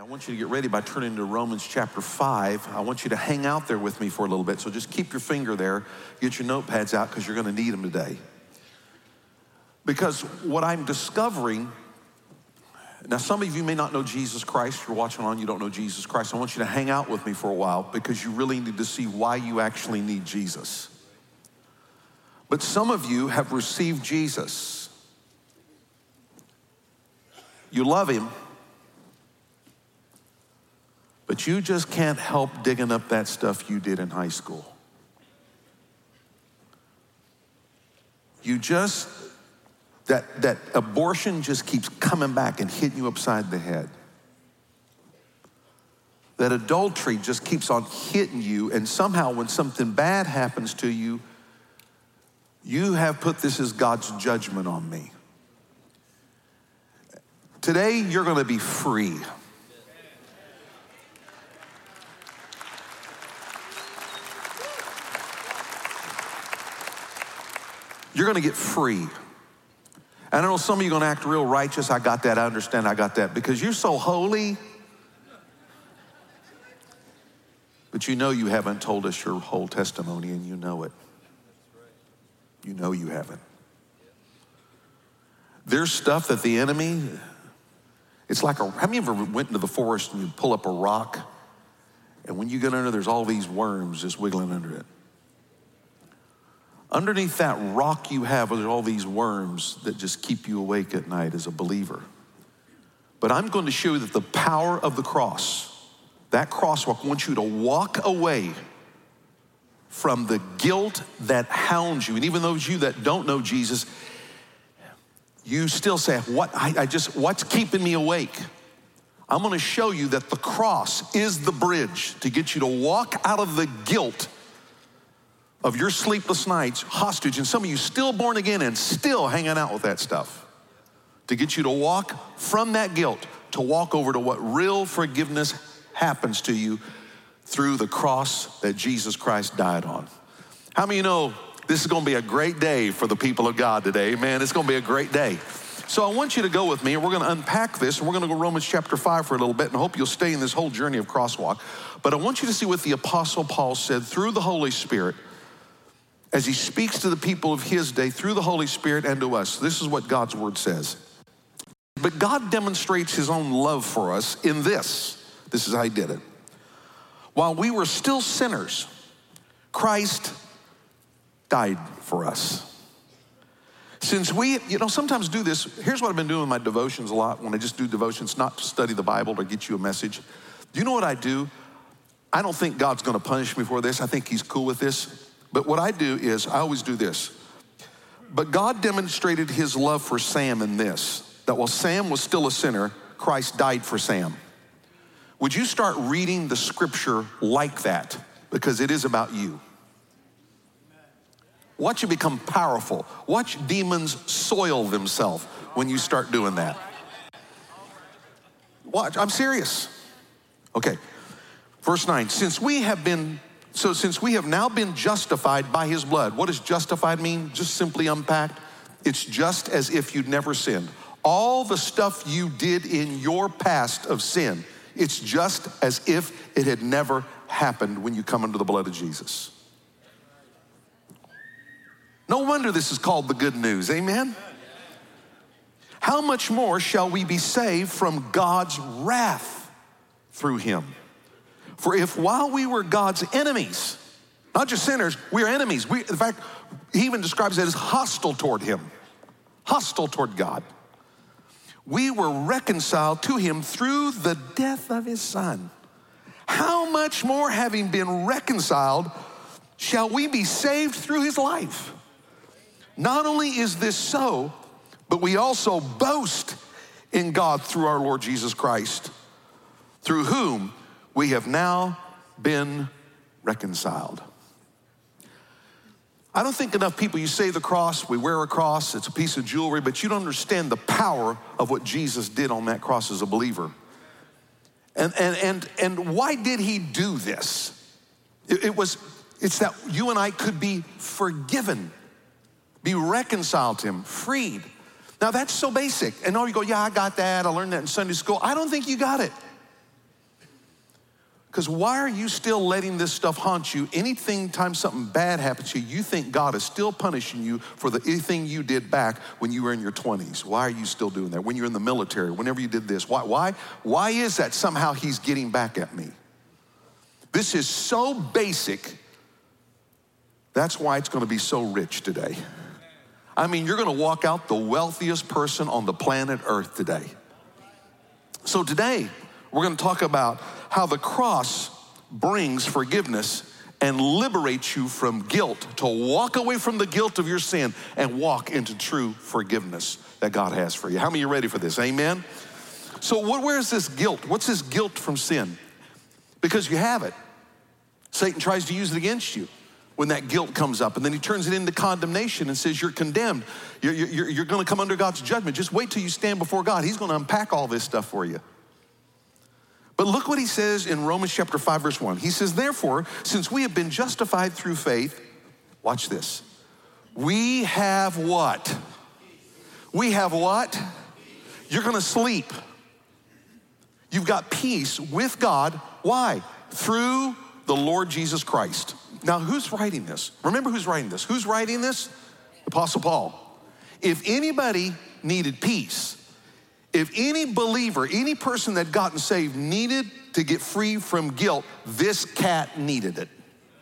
want you to get ready by turning to Romans chapter 5. I want you to hang out there with me for a little bit. So just keep your finger there. Get your notepads out because you're going to need them today. Because what I'm discovering, now some of you may not know Jesus Christ. You're watching on, you don't know Jesus Christ. I want you to hang out with me for a while because you really need to see why you actually need Jesus. But some of you have received Jesus. You love him. But you just can't help digging up that stuff you did in high school. You just, that abortion just keeps coming back and hitting you upside the head. That adultery just keeps on hitting you, and somehow when something bad happens to you, you have put this as God's judgment on me. Today, you're going to be free. You're going to get free. And I know some of you are going to act real righteous. I got that. I understand. I got that. Because you're so holy. But you know you haven't told us your whole testimony, and you know it. You know you haven't. There's stuff that the enemy, it's like have you ever went into the forest and you pull up a rock, and when you get under, there's all these worms just wiggling under it. Underneath that rock you have are all these worms that just keep you awake at night as a believer. But I'm going to show you that the power of the cross, that crosswalk wants you to walk away from the guilt that hounds you. And even those of you that don't know Jesus, you still say, what's keeping me awake? I'm going to show you that the cross is the bridge to get you to walk out of the guilt of your sleepless nights, hostage, and some of you still born again and still hanging out with that stuff, to get you to walk from that guilt, to walk over to what real forgiveness happens to you through the cross that Jesus Christ died on. How many of you know this is going to be a great day for the people of God today? Man, it's going to be a great day. So I want you to go with me, and we're going to unpack this, and we're going to go Romans chapter 5 for a little bit, and I hope you'll stay in this whole journey of crosswalk. But I want you to see what the Apostle Paul said through the Holy Spirit as he speaks to the people of his day through the Holy Spirit and to us. This is what God's word says. But God demonstrates his own love for us in this. This is how he did it. While we were still sinners, Christ died for us. Since we, sometimes do this, here's what I've been doing in my devotions a lot when I just do devotions, not to study the Bible or get you a message. Do you know what I do? I don't think God's going to punish me for this. I think he's cool with this. But what I do is, I always do this. But God demonstrated his love for Sam in this, that while Sam was still a sinner, Christ died for Sam. Would you start reading the scripture like that? Because it is about you. Watch you become powerful. Watch demons soil themselves when you start doing that. Watch, I'm serious. Okay, verse 9, since we have now been justified by his blood. What does justified mean? Just simply unpacked. It's just as if you'd never sinned. All the stuff you did in your past of sin, it's just as if it had never happened when you come under the blood of Jesus. No wonder this is called the good news, amen? How much more shall we be saved from God's wrath through him? For if while we were God's enemies, not just sinners, we're enemies. In fact, he even describes it as hostile toward him, hostile toward God. We were reconciled to him through the death of his son. How much more, having been reconciled, shall we be saved through his life? Not only is this so, but we also boast in God through our Lord Jesus Christ, through whom we have now been reconciled. I don't think enough people, you say the cross, we wear a cross, it's a piece of jewelry, but you don't understand the power of what Jesus did on that cross as a believer. And why did he do this? It's that you and I could be forgiven, be reconciled to him, freed. Now that's so basic. And all you go, yeah, I got that. I learned that in Sunday school. I don't think you got it. Because why are you still letting this stuff haunt you? Anytime something bad happens to you, you think God is still punishing you for anything you did back when you were in your 20s. Why are you still doing that? When you're in the military, whenever you did this. Why is that somehow he's getting back at me? This is so basic. That's why it's going to be so rich today. I mean, you're going to walk out the wealthiest person on the planet Earth today. So today, we're going to talk about how the cross brings forgiveness and liberates you from guilt, to walk away from the guilt of your sin and walk into true forgiveness that God has for you. How many of you ready for this? Amen? So where is this guilt? What's this guilt from sin? Because you have it. Satan tries to use it against you when that guilt comes up, and then he turns it into condemnation and says you're condemned. You're going to come under God's judgment. Just wait till you stand before God. He's going to unpack all this stuff for you. But look what he says in Romans chapter 5, verse 1. He says, therefore, since we have been justified through faith, watch this. We have what? We have what? You're going to sleep. You've got peace with God. Why? Through the Lord Jesus Christ. Now, who's writing this? Remember who's writing this. Who's writing this? Apostle Paul. If anybody needed peace, if any believer, any person that gotten saved needed to get free from guilt, this cat needed it.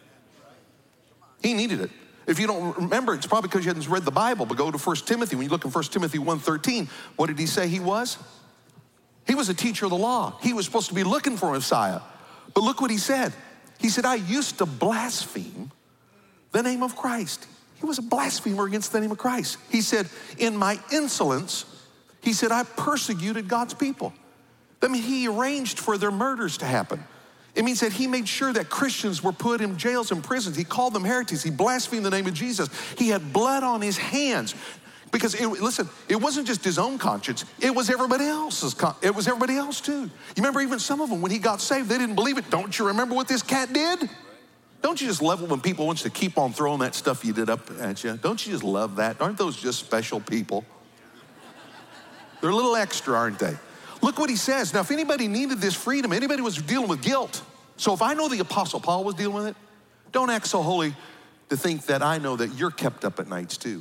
He needed it. If you don't remember, it's probably because you hadn't read the Bible, but go to 1 Timothy. When you look in 1 Timothy 1:13, what did he say he was? He was a teacher of the law. He was supposed to be looking for a Messiah. But look what he said. He said, I used to blaspheme the name of Christ. He was a blasphemer against the name of Christ. He said, in my insolence, he said, I persecuted God's people. I mean, he arranged for their murders to happen. It means that he made sure that Christians were put in jails and prisons. He called them heretics. He blasphemed the name of Jesus. He had blood on his hands. Because, listen, it wasn't just his own conscience. It was everybody else's. It was everybody else too. You remember even some of them, when he got saved, they didn't believe it. Don't you remember what this cat did? Don't you just love it when people want you to keep on throwing that stuff you did up at you? Don't you just love that? Aren't those just special people? They're a little extra, aren't they? Look what he says. Now, if anybody needed this freedom, anybody was dealing with guilt. So if I know the Apostle Paul was dealing with it, don't act so holy to think that I know that you're kept up at nights too.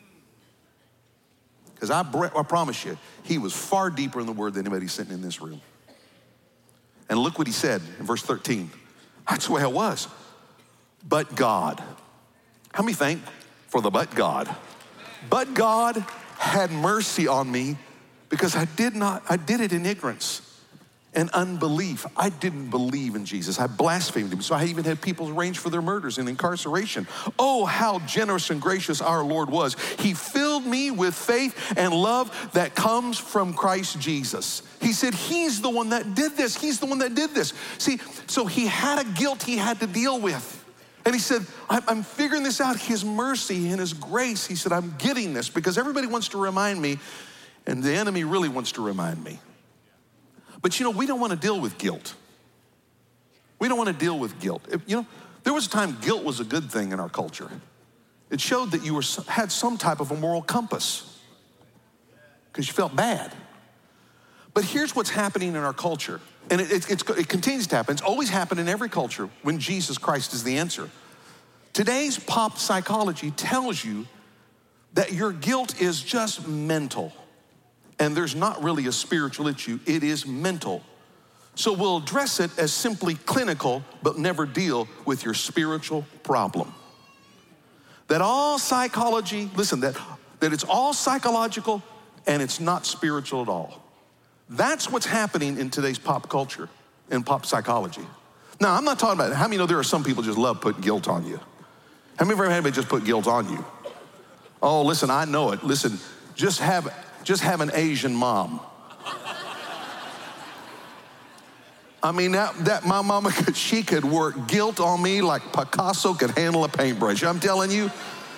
Because I promise you, he was far deeper in the word than anybody sitting in this room. And look what he said in verse 13. That's the way it was. But God. How many thank for the but God? But God had mercy on me, because I did it in ignorance and unbelief. I didn't believe in Jesus. I blasphemed him. So I even had people arranged for their murders and incarceration. Oh, how generous and gracious our Lord was. He filled me with faith and love that comes from Christ Jesus. He said, he's the one that did this. He's the one that did this. See, so he had a guilt he had to deal with. And he said, I'm figuring this out. His mercy and his grace. He said, I'm getting this, because everybody wants to remind me, and the enemy really wants to remind me. But we don't want to deal with guilt. We don't want to deal with guilt. There was a time guilt was a good thing in our culture. It showed that you had some type of a moral compass, because you felt bad. But here's what's happening in our culture. And it continues to happen. It's always happened in every culture when Jesus Christ is the answer. Today's pop psychology tells you that your guilt is just mental. And there's not really a spiritual issue. It is mental. So we'll address it as simply clinical, but never deal with your spiritual problem. That all psychology, listen, that it's all psychological and it's not spiritual at all. That's what's happening in today's pop culture and pop psychology. Now, I'm not talking about, how many know there are some people just love putting guilt on you? How many of you ever had anybody just put guilt on you? Oh, listen, I know it. Listen, just have an Asian mom. I mean, that my mama, she could work guilt on me like Picasso could handle a paintbrush. I'm telling you.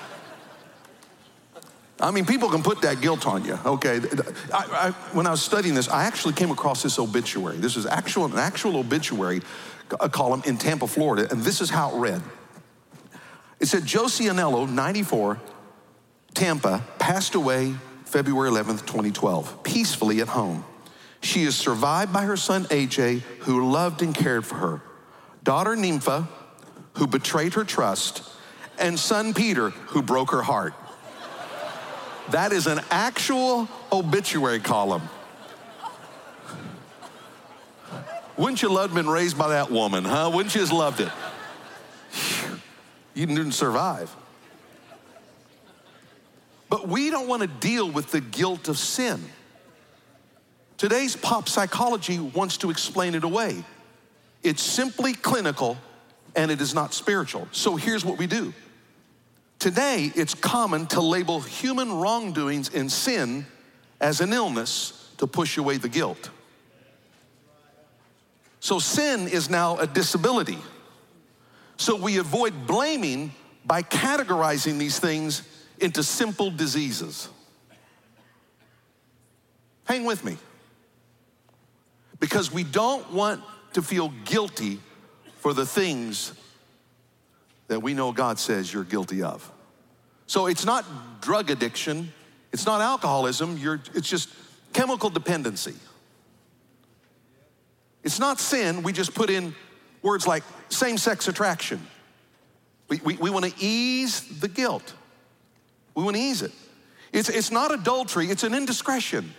I mean, people can put that guilt on you, okay? When I was studying this, I actually came across this obituary. This is an actual obituary column in Tampa, Florida, and this is how it read. It said, Josie Anello, 94, Tampa, passed away February 11th, 2012, peacefully at home. She is survived by her son, AJ, who loved and cared for her. daughter Nympha, who betrayed her trust, and son Peter, who broke her heart. That is an actual obituary column. Wouldn't you love been raised by that woman, huh? Wouldn't you just loved it? You didn't survive. But we don't want to deal with the guilt of sin. Today's pop psychology wants to explain it away. It's simply clinical and it is not spiritual. So here's what we do. Today, it's common to label human wrongdoings and sin as an illness to push away the guilt. So sin is now a disability. So we avoid blaming by categorizing these things into simple diseases. Hang with me. Because we don't want to feel guilty for the things that we know God says you're guilty of. So it's not drug addiction, it's not alcoholism, it's just chemical dependency. It's not sin, we just put in words like same-sex attraction. We want to ease the guilt. We want to ease it. It's not adultery, it's an indiscretion.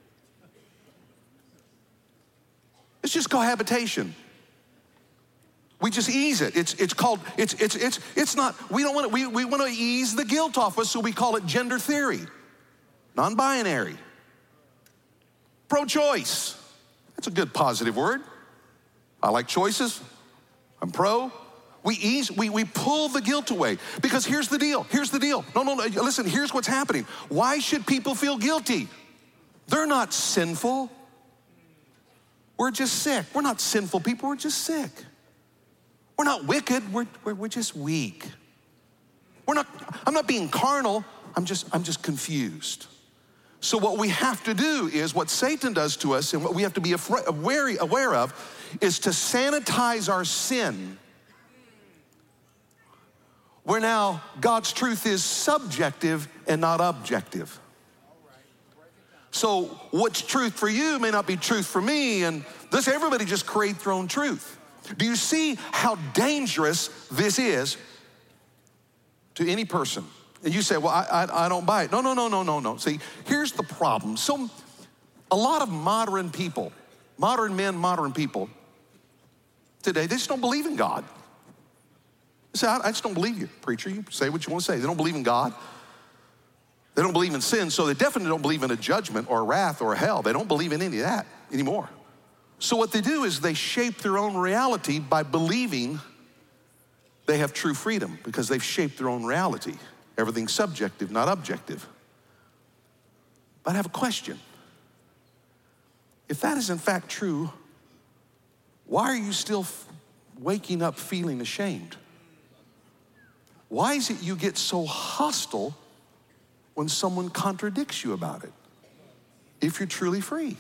It's just cohabitation. We just ease it. It's not, we don't want to, we want to ease the guilt off us, so we call it gender theory, non-binary, pro-choice. That's a good positive word. I like choices. I'm pro. We pull the guilt away. Because here's the deal. No, listen, here's what's happening. Why should people feel guilty? They're not sinful. We're just sick. We're not sinful people, we're just sick. We're not wicked, we're just weak. I'm not being carnal, I'm just confused. So what we have to do is what Satan does to us, and what we have to be aware of, is to sanitize our sin. Where now God's truth is subjective and not objective. So what's truth for you may not be truth for me, and everybody just create their own truth. Do you see how dangerous this is to any person? And you say, well, I don't buy it. No. See, here's the problem. So a lot of modern people today, they just don't believe in God. They say, I just don't believe you, preacher. You say what you want to say. They don't believe in God. They don't believe in sin, so they definitely don't believe in a judgment or a wrath or a hell. They don't believe in any of that anymore. So what they do is they shape their own reality by believing they have true freedom because they've shaped their own reality. Everything's subjective, not objective. But I have a question. If that is in fact true, why are you still waking up feeling ashamed? Why is it you get so hostile when someone contradicts you about it? If you're truly free.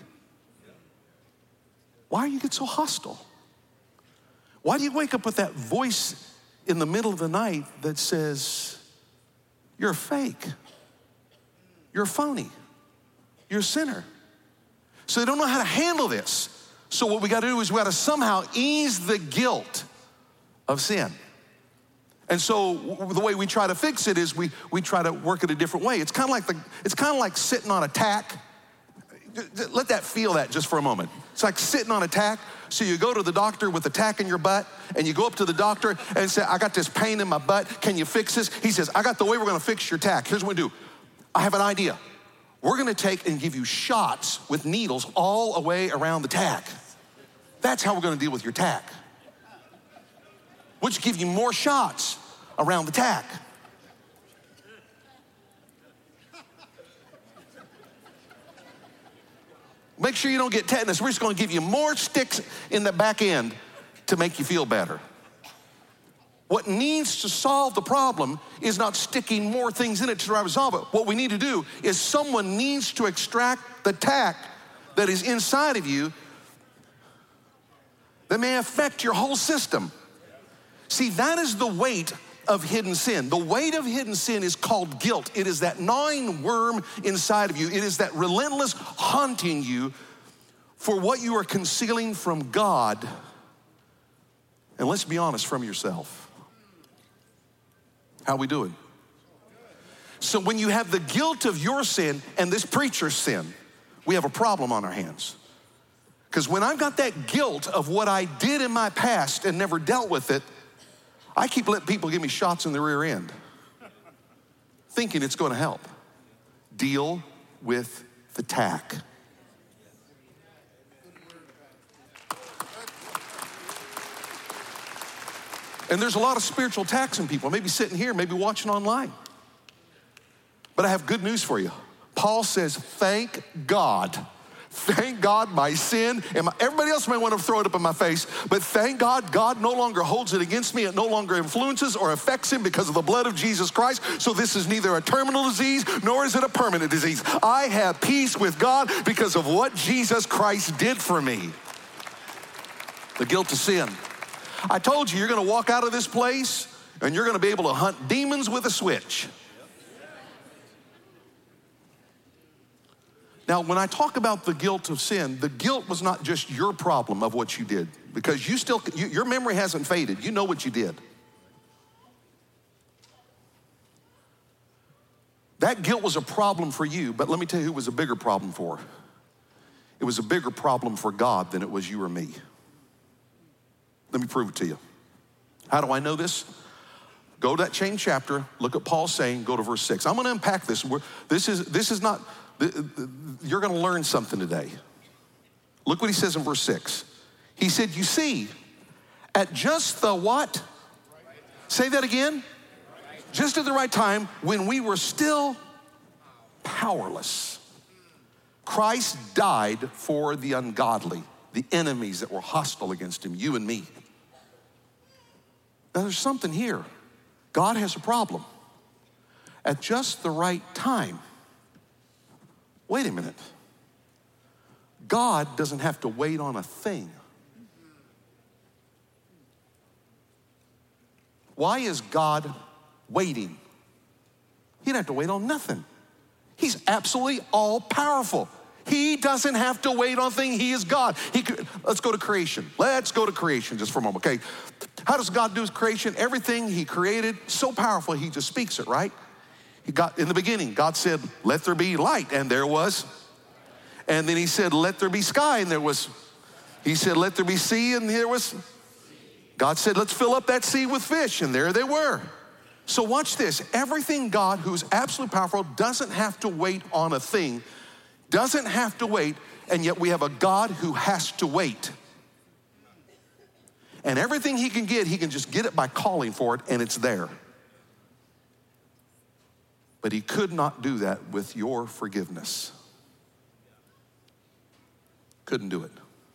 Why do you get so hostile? Why do you wake up with that voice in the middle of the night that says, you're a fake, you're a phony, you're a sinner? So they don't know how to handle this. So what we got to do is we got to somehow ease the guilt of sin. And so the way we try to fix it is we try to work it a different way. It's kind of like sitting on a tack. Let that feel that just for a moment. It's like sitting on a tack. So you go to the doctor with a tack in your butt, and you go up to the doctor and say, I got this pain in my butt. Can you fix this? He says, I got the way we're going to fix your tack. Here's what we do. I have an idea. We're going to take and give you shots with needles all the way around the tack. That's how we're going to deal with your tack. We'll just give you more shots around the tack. Make sure you don't get tetanus. We're just going to give you more sticks in the back end to make you feel better. What needs to solve the problem is not sticking more things in it to try to resolve it. What we need to do is someone needs to extract the tack that is inside of you that may affect your whole system. See, that is the weight of hidden sin. The weight of hidden sin is called guilt. It is that gnawing worm inside of you. It is that relentless haunting you for what you are concealing from God And let's be honest, from yourself. How we doing? So when you have the guilt of your sin and this preacher's sin, we have a problem on our hands. Because when I've got that guilt of what I did in my past and never dealt with it, I keep letting people give me shots in the rear end, thinking it's going to help. Deal with the tack. And there's a lot of spiritual attacks in people, maybe sitting here, maybe watching online. But I have good news for you. Paul says, thank God. Thank God my sin, and everybody else may want to throw it up in my face, but thank God, God no longer holds it against me. It no longer influences or affects him because of the blood of Jesus Christ. So this is neither a terminal disease, nor is it a permanent disease. I have peace with God because of what Jesus Christ did for me. The guilt of sin. I told you, you're going to walk out of this place and you're going to be able to hunt demons with a switch. Now, when I talk about the guilt of sin, the guilt was not just your problem of what you did, because your memory hasn't faded. You know what you did. That guilt was a problem for you, but let me tell you who it was a bigger problem for. It was a bigger problem for God than it was you or me. Let me prove it to you. How do I know this? Go to that same chapter, look at Paul saying, go to verse 6. I'm going to unpack this. This is not, you're going to learn something today. Look what he says in verse 6. He said, you see, at just the what? Say that again. Just at the right time, when we were still powerless, Christ died for the ungodly, the enemies that were hostile against him, you and me. Now there's something here. God has a problem. At just the right time. Wait a minute. God doesn't have to wait on a thing. Why is God waiting? He didn't have to wait on nothing. He's absolutely all powerful. He doesn't have to wait on a thing. He is God. Let's go to creation. Let's go to creation just for a moment, okay? How does God do his creation? Everything he created, so powerful, he just speaks it, right? In the beginning, God said, let there be light, and there was. And then he said, let there be sky, and there was. He said, let there be sea, and there was. God said, let's fill up that sea with fish, and there they were. So watch this. Everything God, who's absolutely powerful, doesn't have to wait on a thing, doesn't have to wait, and yet we have a God who has to wait. And everything he can just get it by calling for it, and it's there. But he could not do that with your forgiveness. Couldn't do it.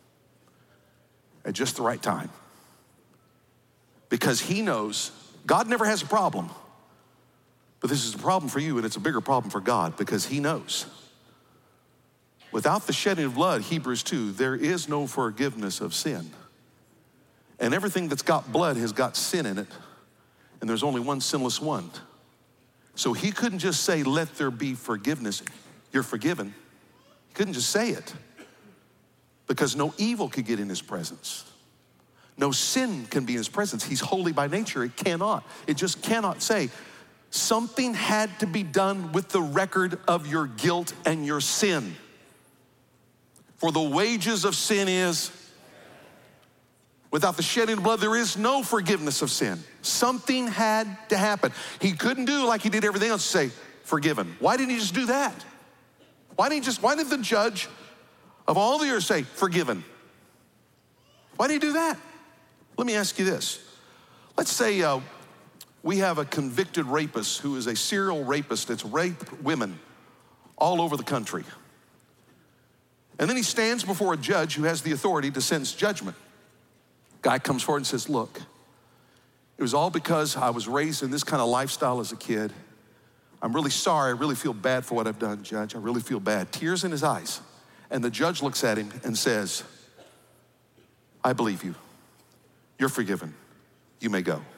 At just the right time. Because he knows God never has a problem. But this is a problem for you, and it's a bigger problem for God, because he knows. Without the shedding of blood, Hebrews 2, there is no forgiveness of sin. And everything that's got blood has got sin in it. And there's only one sinless one. So he couldn't just say, let there be forgiveness. You're forgiven. He couldn't just say it. Because no evil could get in his presence. No sin can be in his presence. He's holy by nature. It cannot. It just cannot say. Something had to be done with the record of your guilt and your sin. For the wages of sin is, without the shedding of blood, there is no forgiveness of sin. Something had to happen. He couldn't do like he did everything else, say, forgiven. Why didn't he just do that? Why did the judge of all the earth say, forgiven? Why did he do that? Let me ask you this. Let's say we have a convicted rapist who is a serial rapist that's raped women all over the country. And then he stands before a judge who has the authority to sentence judgment. Guy comes forward and says, look, it was all because I was raised in this kind of lifestyle as a kid. I'm really sorry. I really feel bad for what I've done, Judge. I really feel bad. Tears in his eyes. And the judge looks at him and says, I believe you. You're forgiven. You may go.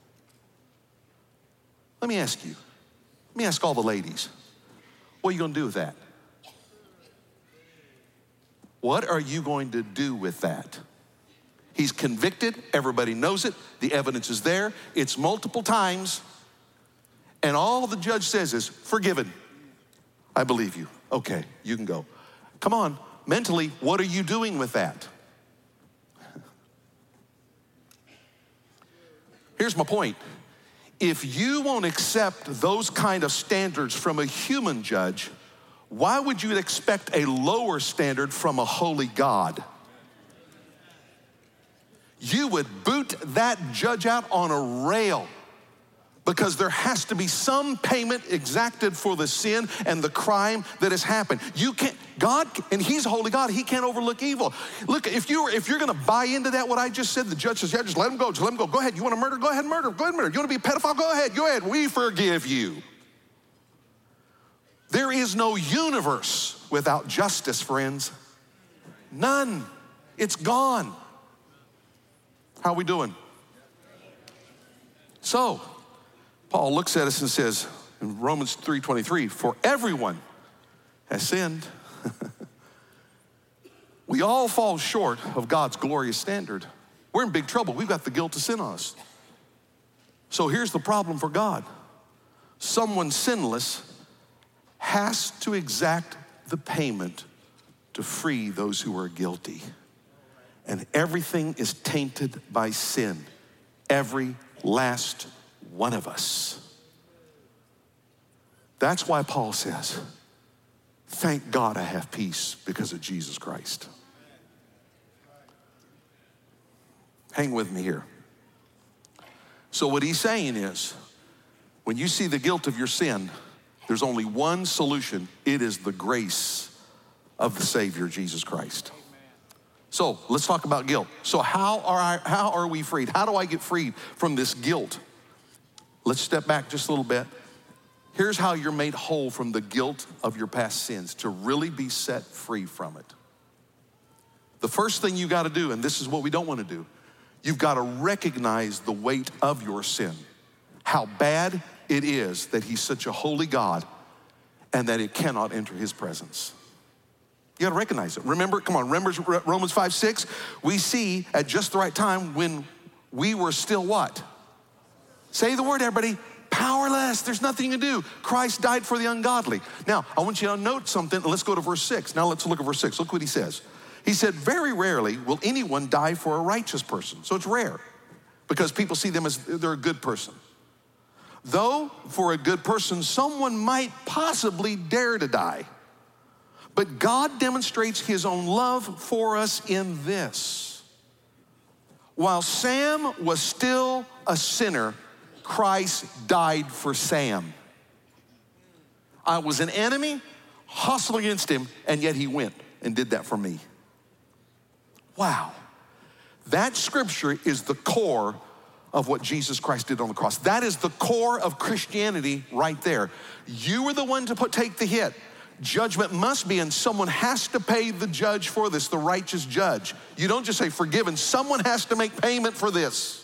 Let me ask you. Let me ask all the ladies. What are you going to do with that? What are you going to do with that? He's convicted. Everybody knows it. The evidence is there. It's multiple times. And all the judge says is, forgiven. I believe you. Okay, you can go. Come on, mentally, what are you doing with that? Here's my point. If you won't accept those kind of standards from a human judge, why would you expect a lower standard from a holy God? You would boot that judge out on a rail, because there has to be some payment exacted for the sin and the crime that has happened. You can't, God, and he's a holy God, he can't overlook evil. Look, if you're gonna buy into that, what I just said, the judge says, yeah, just let him go, just let him go. Go ahead, you wanna murder? Go ahead, murder, go ahead, murder. You wanna be a pedophile? Go ahead, we forgive you. There is no universe without justice, friends. None, it's gone. How are we doing? So, Paul looks at us and says in Romans 3:23, for everyone has sinned. We all fall short of God's glorious standard. We're in big trouble. We've got the guilt of sin on us. So here's the problem for God. Someone sinless has to exact the payment to free those who are guilty. And everything is tainted by sin. Every last one of us. That's why Paul says, thank God I have peace because of Jesus Christ. Hang with me here. So what he's saying is, when you see the guilt of your sin, there's only one solution. It is the grace of the Savior, Jesus Christ. So let's talk about guilt. So how are we freed? How do I get freed from this guilt? Let's step back just a little bit. Here's how you're made whole from the guilt of your past sins, to really be set free from it. The first thing you gotta do, and this is what we don't wanna do, you've gotta recognize the weight of your sin, how bad it is that he's such a holy God and that it cannot enter his presence. You gotta recognize it. Remember Romans 5:6, we see at just the right time when we were still what? Say the word, everybody. Powerless. There's nothing to do. Christ died for the ungodly. Now, I want you to note something. Let's go to verse 6. Now let's look at verse 6. Look what he says. He said, very rarely will anyone die for a righteous person. So it's rare because people see them as they're a good person. Though for a good person, someone might possibly dare to die. But God demonstrates his own love for us in this. While Sam was still a sinner, Christ died for Sam. I was an enemy, hostile against him, and yet he went and did that for me. Wow. That scripture is the core of what Jesus Christ did on the cross. That is the core of Christianity right there. You were the one to take the hit. Judgment must be, and someone has to pay the judge for this, the righteous judge. You don't just say forgiven. Someone has to make payment for this.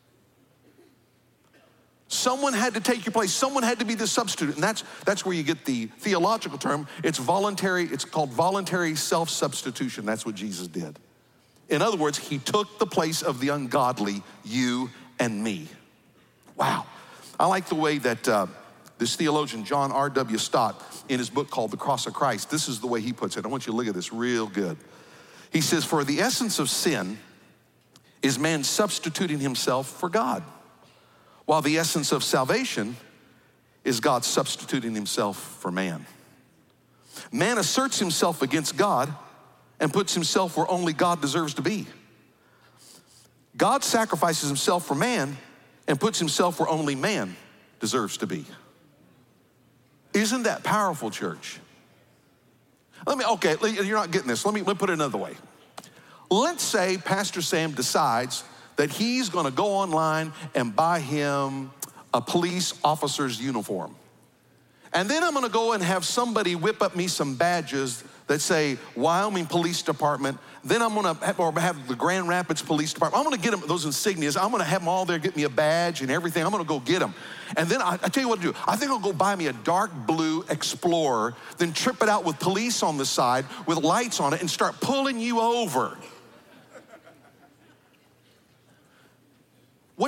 Someone had to take your place. Someone had to be the substitute. And that's where you get the theological term. It's voluntary. It's called voluntary self-substitution. That's what Jesus did. In other words, he took the place of the ungodly, you and me. Wow. I like the way that this theologian, John R.W. Stott, in his book called The Cross of Christ, this is the way he puts it. I want you to look at this real good. He says, for the essence of sin is man substituting himself for God, while the essence of salvation is God substituting himself for man. Man asserts himself against God and puts himself where only God deserves to be. God sacrifices himself for man and puts himself where only man deserves to be. Isn't that powerful, church? Okay, you're not getting this. Let me put it another way. Let's say Pastor Sam decides that he's gonna go online and buy him a police officer's uniform. And then I'm gonna go and have somebody whip up me some badges that say Wyoming Police Department. Then I'm gonna have the Grand Rapids Police Department. I'm gonna get them those insignias. I'm gonna have them all there, get me a badge and everything. I'm gonna go get them. And then I tell you what to do. I think I'll go buy me a dark blue Explorer, then trip it out with police on the side with lights on it and start pulling you over.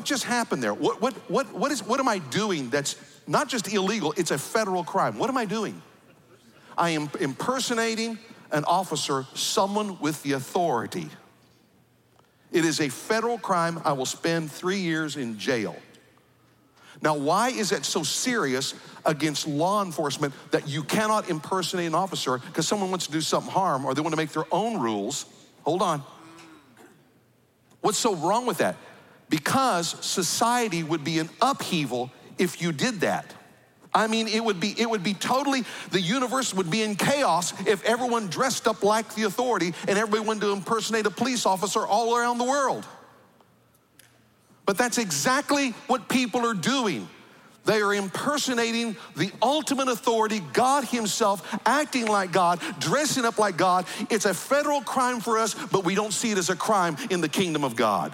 what just happened there? What am I doing that's not just illegal, it's a federal crime? What am I doing? I am impersonating an officer, someone with the authority. It is a federal crime. I will spend 3 years in jail. Now, why is that so serious against law enforcement that you cannot impersonate an officer because someone wants to do something harm or they want to make their own rules? Hold on. What's so wrong with that? Because society would be in upheaval if you did that. I mean, it would be totally, the universe would be in chaos if everyone dressed up like the authority and everybody wanted to impersonate a police officer all around the world. But that's exactly what people are doing. They are impersonating the ultimate authority, God himself, acting like God, dressing up like God. It's a federal crime for us, but we don't see it as a crime in the kingdom of God.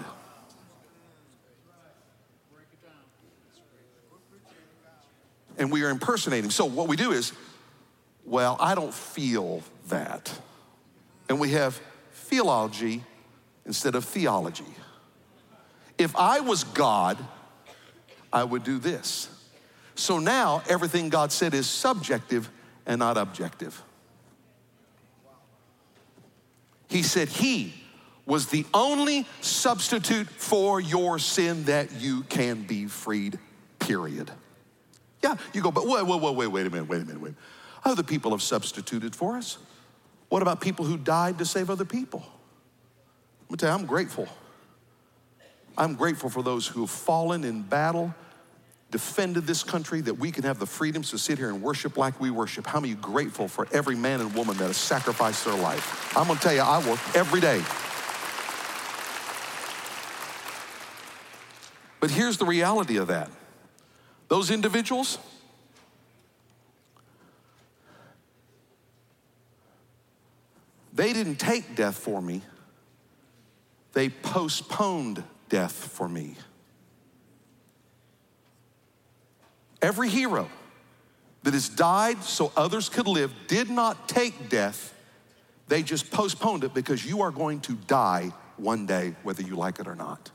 And we are impersonating. So what we do is, well, I don't feel that. And we have philology instead of theology. If I was God, I would do this. So now everything God said is subjective and not objective. He said he was the only substitute for your sin that you can be freed, period. Yeah, you go, but wait a minute. Other people have substituted for us. What about people who died to save other people? Let me tell you, I'm grateful. I'm grateful for those who have fallen in battle, defended this country, that we can have the freedoms to sit here and worship like we worship. How many are grateful for every man and woman that has sacrificed their life? I'm gonna tell you, I work every day. But here's the reality of that. Those individuals, they didn't take death for me. They postponed death for me. Every hero that has died so others could live did not take death. They just postponed it because you are going to die one day, whether you like it or not.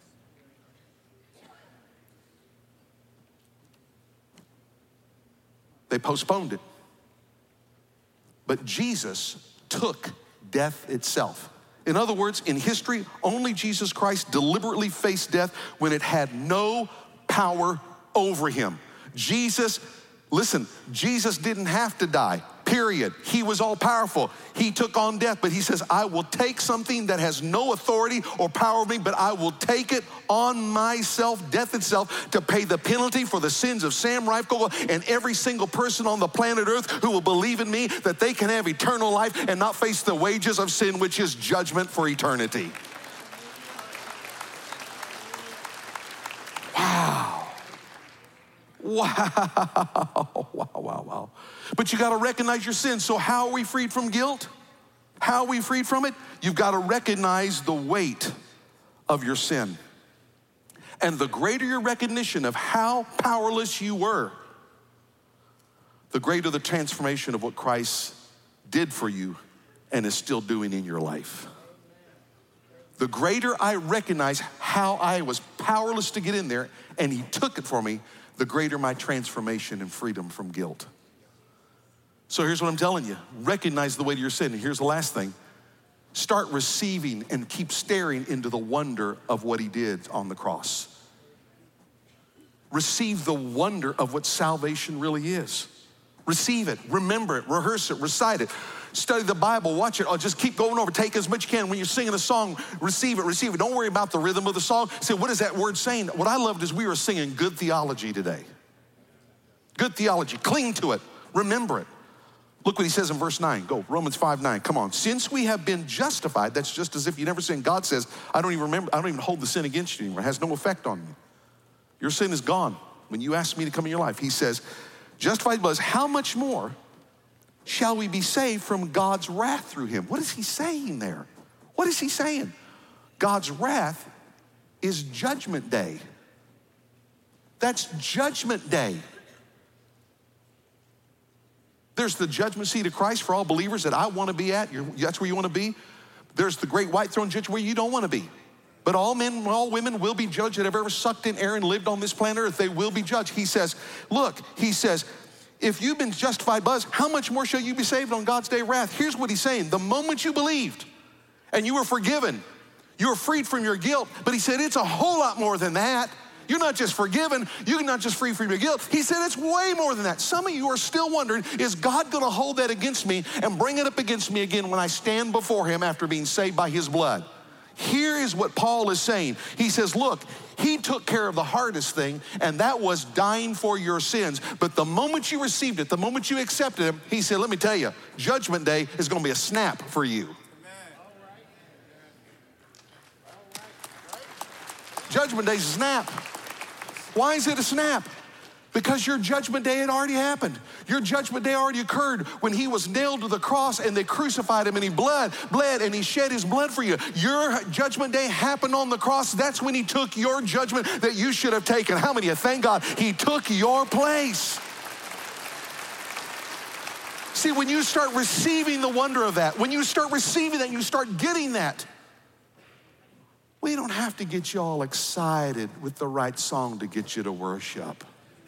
They postponed it. But Jesus took death itself. In other words, in history, only Jesus Christ deliberately faced death when it had no power over him. Jesus didn't have to die, period. He was all powerful. He took on death, but he says, I will take something that has no authority or power over me, but I will take it on myself, death itself, to pay the penalty for the sins of Sam Reifkogel and every single person on the planet Earth who will believe in me, that they can have eternal life and not face the wages of sin, which is judgment for eternity. Wow. Wow. But you got to recognize your sin. So how are we freed from guilt? How are we freed from it? You've got to recognize the weight of your sin. And the greater your recognition of how powerless you were, the greater the transformation of what Christ did for you and is still doing in your life. The greater I recognize how I was powerless to get in there and he took it for me, the greater my transformation and freedom from guilt. So here's what I'm telling you. Recognize the weight of your sin. And here's the last thing. Start receiving and keep staring into the wonder of what he did on the cross. Receive the wonder of what salvation really is. Receive it, remember it, rehearse it, recite it. Study the Bible, watch it, or just keep going over. Take as much you can. When you're singing a song, receive it. Don't worry about the rhythm of the song. Say, what is that word saying? What I loved is we were singing good theology today. Good theology, cling to it, remember it. Look what he says in verse 9. Go, Romans 5:9, come on. Since we have been justified, that's just as if you never sinned. God says, I don't even hold the sin against you anymore. It has no effect on me. Your sin is gone when you ask me to come in your life. He says, justified was, how much more shall we be saved from God's wrath through him? What is he saying there? What is he saying? God's wrath is judgment day. That's judgment day. There's the judgment seat of Christ for all believers that I want to be at. That's where you want to be. There's the great white throne judgment where you don't want to be. But all men and all women will be judged that have ever sucked in air and lived on this planet Earth. They will be judged. He says, look, he says, if you've been justified by us, how much more shall you be saved on God's day of wrath? Here's what he's saying. The moment you believed and you were forgiven, you were freed from your guilt. But he said, it's a whole lot more than that. You're not just forgiven. You're not just free from your guilt. He said it's way more than that. Some of you are still wondering, is God going to hold that against me and bring it up against me again when I stand before him after being saved by his blood? Here is what Paul is saying. He says, look, he took care of the hardest thing, and that was dying for your sins. But the moment you received it, the moment you accepted him, he said, let me tell you, Judgment Day is going to be a snap for you. Judgment Day is a snap. Why is it a snap? Because your judgment day had already happened. Your judgment day already occurred when he was nailed to the cross and they crucified him and he bled and he shed his blood for you. Your judgment day happened on the cross. That's when he took your judgment that you should have taken. How many of you thank God he took your place? See, when you start receiving the wonder of that, when you start receiving that, you start getting that. We don't have to get you all excited with the right song to get you to worship.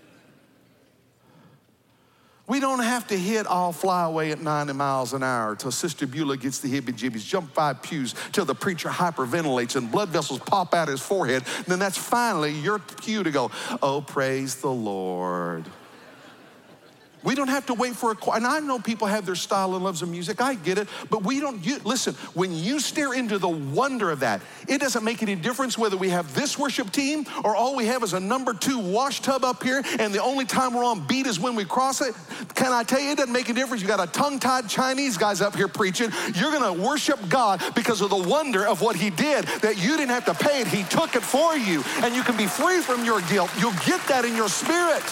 We don't have to hit I'll Fly Away at 90 miles an hour till Sister Beulah gets the heebie-jeebies, jump 5 pews till the preacher hyperventilates and blood vessels pop out his forehead. And then that's finally your cue to go, oh, praise the Lord. We don't have to wait for a choir. And I know people have their style and loves of music. I get it. But we don't, listen, when you stare into the wonder of that, it doesn't make any difference whether we have this worship team or all we have is a number 2 wash tub up here and the only time we're on beat is when we cross it. Can I tell you, it doesn't make a difference. You got a tongue-tied Chinese guys up here preaching. You're going to worship God because of the wonder of what he did, that you didn't have to pay it. He took it for you, and you can be free from your guilt. You'll get that in your spirit.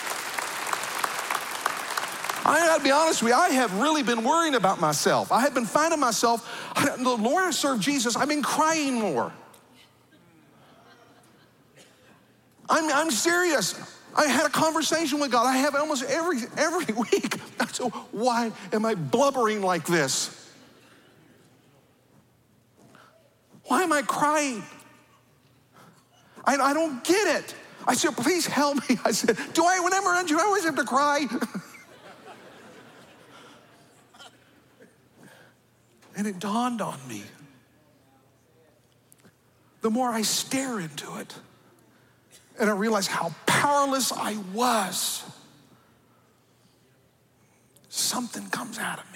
I gotta be honest with you, I have really been worrying about myself. I have been finding myself, the more I serve Jesus, I've been crying more. I'm serious. I had a conversation with God. I have almost every week. So why am I blubbering like this? Why am I crying? I don't get it. I said, please help me. I said, whenever I always have to cry? And it dawned on me. The more I stare into it, and I realize how powerless I was, something comes out of me.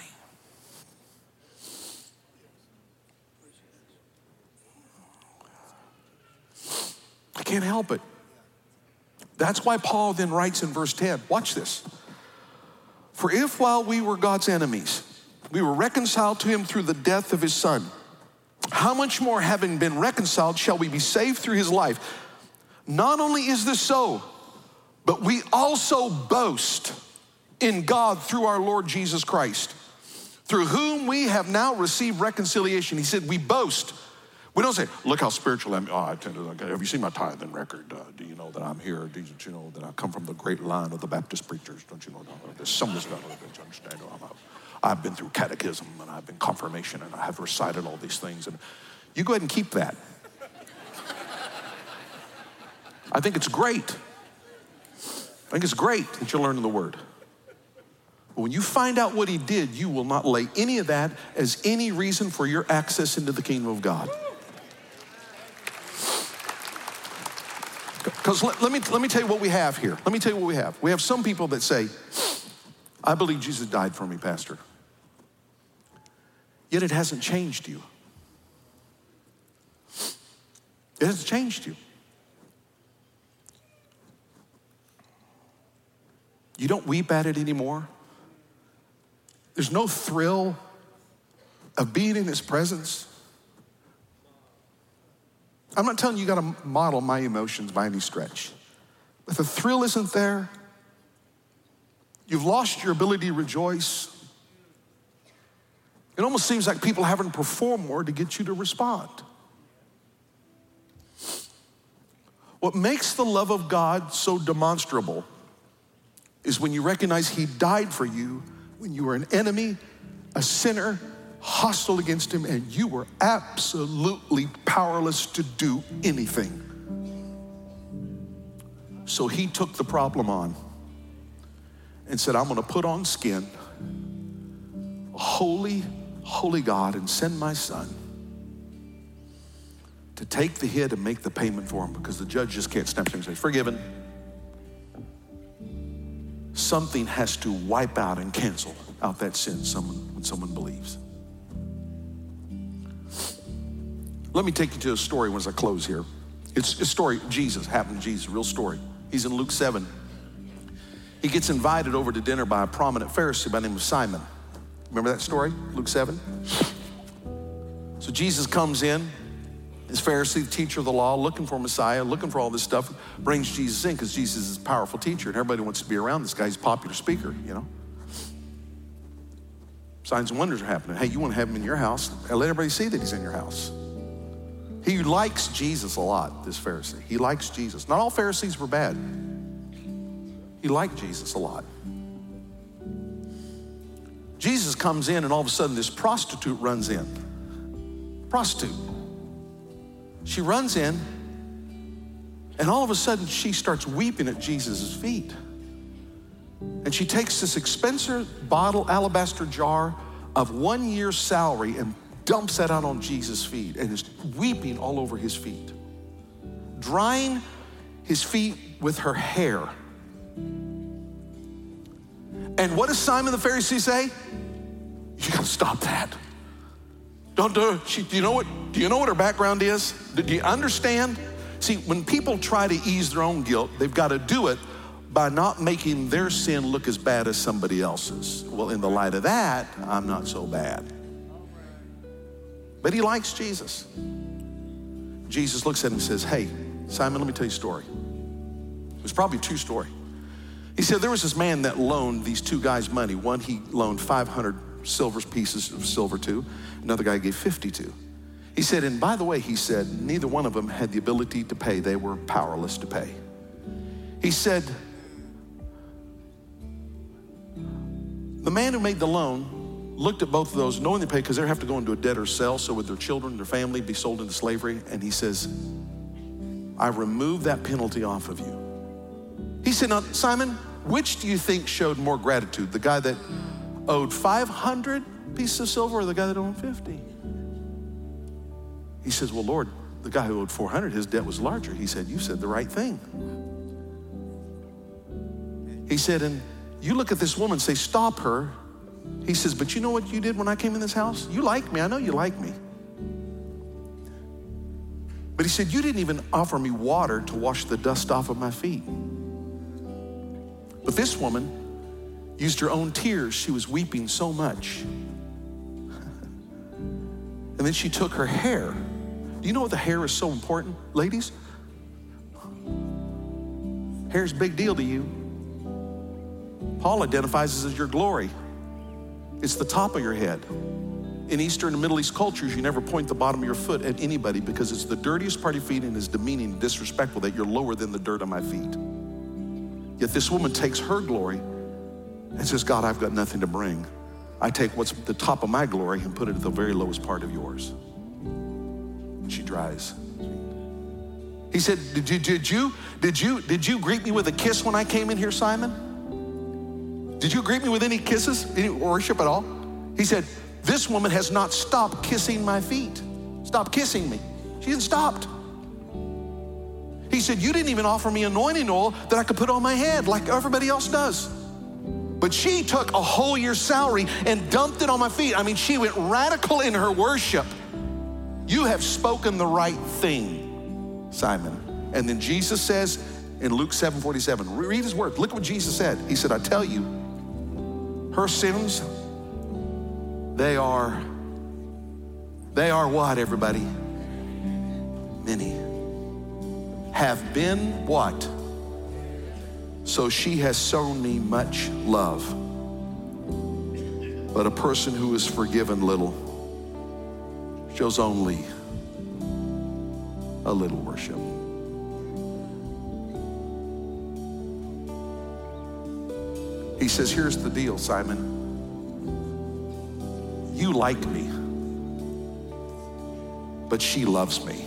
I can't help it. That's why Paul then writes in verse 10, watch this. For if while we were God's enemies, we were reconciled to him through the death of his son, how much more, having been reconciled, shall we be saved through his life? Not only is this so, but we also boast in God through our Lord Jesus Christ, through whom we have now received reconciliation. He said we boast. We don't say, look how spiritual I am. Have you seen my tithing record? Do you know that I'm here? Do you know that I come from the great line of the Baptist preachers? Don't you know? There's some of this about it, you understand? I've been through catechism and I've been confirmation and I have recited all these things. And you go ahead and keep that. I think it's great. I think it's great that you're learning the word. But when you find out what he did, you will not lay any of that as any reason for your access into the kingdom of God. Because let me tell you what we have here. Let me tell you what we have. We have some people that say, I believe Jesus died for me, Pastor. Yet it hasn't changed you. It hasn't changed you. You don't weep at it anymore. There's no thrill of being in his presence. I'm not telling you got to model my emotions by any stretch. But the thrill isn't there. You've lost your ability to rejoice. It almost seems like people having to perform more to get you to respond. What makes the love of God so demonstrable is when you recognize he died for you when you were an enemy, a sinner, hostile against him, and you were absolutely powerless to do anything. So he took the problem on and said, I'm going to put on skin a holy, holy God and send my son to take the hit and make the payment for him, because the judge just can't snap him and say, forgiven. Something has to wipe out and cancel out that sin when someone believes. Let me take you to a story as I close here. It's a story, Jesus, happened to Jesus, real story. He's in Luke 7. He gets invited over to dinner by a prominent Pharisee by the name of Simon. Remember that story, Luke 7? So Jesus comes in, this Pharisee, the teacher of the law, looking for Messiah, looking for all this stuff, brings Jesus in because Jesus is a powerful teacher and everybody wants to be around this guy. He's a popular speaker, you know. Signs and wonders are happening. Hey, you want to have him in your house? Let everybody see that he's in your house. He likes Jesus a lot, this Pharisee. He likes Jesus. Not all Pharisees were bad. He liked Jesus a lot. Jesus comes in and all of a sudden this prostitute runs in. Prostitute. She runs in and all of a sudden she starts weeping at Jesus' feet. And she takes this expensive bottle, alabaster jar of 1 year's salary and dumps that out on Jesus' feet and is weeping all over his feet, drying his feet with her hair. And what does Simon the Pharisee say? You gotta stop that. Don't do it. Do you know what her background is? Do you understand? See, when people try to ease their own guilt, they've got to do it by not making their sin look as bad as somebody else's. Well, in the light of that, I'm not so bad. But he likes Jesus. Jesus looks at him and says, hey, Simon, let me tell you a story. It was probably a true story. He said there was this man that loaned these two guys money. One he loaned 500 pieces of silver to. Another guy gave 50 to. He said, and by the way, he said, neither one of them had the ability to pay. They were powerless to pay. He said, the man who made the loan looked at both of those, knowing they pay because they have to go into a debtor's cell, so with their children, their family, be sold into slavery. And he says, I remove that penalty off of you. He said, now, Simon, which do you think showed more gratitude? The guy that owed 500 pieces of silver or the guy that owed 50? He says, well, Lord, the guy who owed 400, his debt was larger. He said, you said the right thing. He said, and you look at this woman and say, stop her. He says, but you know what you did when I came in this house? You like me. I know you like me. But he said, you didn't even offer me water to wash the dust off of my feet. But this woman used her own tears. She was weeping so much. And then she took her hair. Do you know what the hair is so important, ladies? Hair's a big deal to you. Paul identifies it as your glory. It's the top of your head. In Eastern and Middle East cultures, you never point the bottom of your foot at anybody because it's the dirtiest part of your feet and is demeaning and disrespectful that you're lower than the dirt on my feet. Yet this woman takes her glory and says, God, I've got nothing to bring. I take what's the top of my glory and put it at the very lowest part of yours. She dries. He said, did you greet me with a kiss when I came in here, Simon? Did you greet me with any kisses, any worship at all? He said, this woman has not stopped kissing my feet. Stop kissing me. She hasn't stopped. He said, you didn't even offer me anointing oil that I could put on my head like everybody else does. But she took a whole year's salary and dumped it on my feet. I mean, she went radical in her worship. You have spoken the right thing, Simon. And then Jesus says in Luke 7:47, read his words. Look what Jesus said. He said, I tell you, her sins, they are what, everybody? Many. Have been what? So she has shown me much love. But a person who is forgiven little shows only a little worship. He says, here's the deal, Simon. You you like me, but she loves me.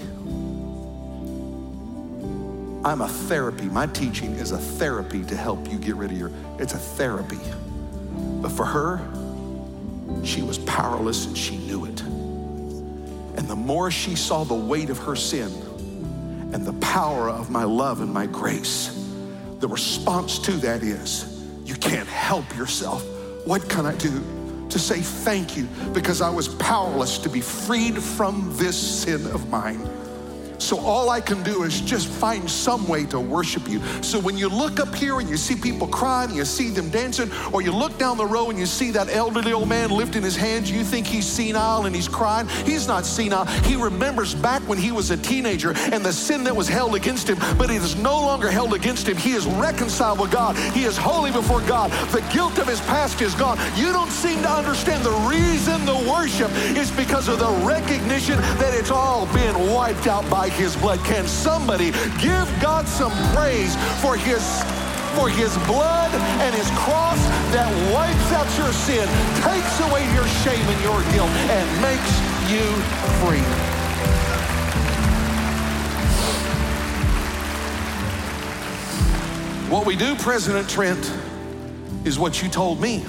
I'm a therapy. My teaching is a therapy to help you get rid of it's a therapy. But for her, she was powerless and she knew it. And the more she saw the weight of her sin and the power of my love and my grace, the response to that is, you can't help yourself. What can I do to say thank you? Because I was powerless to be freed from this sin of mine. So all I can do is just find some way to worship you. So when you look up here and you see people crying, and you see them dancing, or you look down the row and you see that elderly old man lifting his hands, you think he's senile and he's crying. He's not senile. He remembers back when he was a teenager and the sin that was held against him, but it is no longer held against him. He is reconciled with God. He is holy before God. The guilt of his past is gone. You don't seem to understand the reason the worship is because of the recognition that it's all been wiped out by his blood. Can somebody give God some praise for his blood and his cross that wipes out your sin, takes away your shame and your guilt, and makes you free? What we do, President Trent, is what you told me.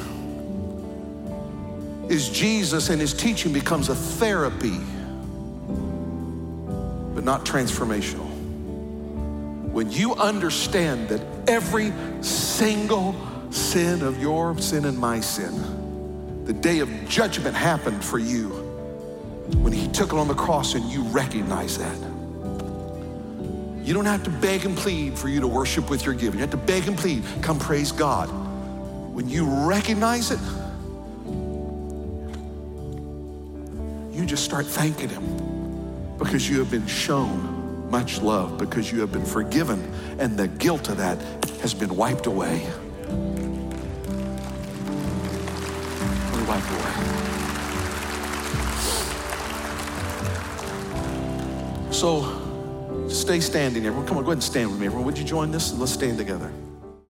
Is Jesus and his teaching becomes a therapy, but not transformational. When you understand that every single sin of your sin and my sin, the day of judgment happened for you when he took it on the cross, and you recognize that. You don't have to beg and plead for you to worship with your giving. You have to beg and plead, come praise God. When you recognize it, you just start thanking him. Because you have been shown much love, because you have been forgiven, and the guilt of that has been wiped away. Wiped away. So stay standing, everyone. Come on, go ahead and stand with me, everyone. Would you join this? Let's stand together.